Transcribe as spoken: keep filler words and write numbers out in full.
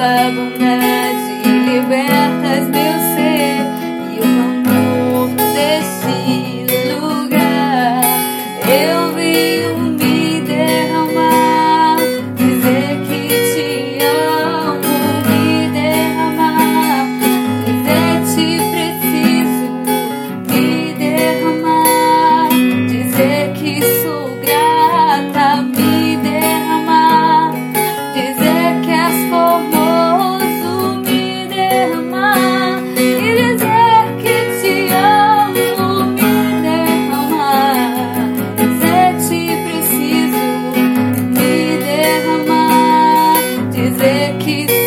tua bondade libertas meu ser e o amor deste lugar. Eu venho me derramar, dizer que te amo, me derramar, dizer te preciso, me derramar, dizer que sou grata, me derramar, dizer que és formoso, me derramar, e dizer que te amo, me derramar, dizer te preciso, me derramar, dizer que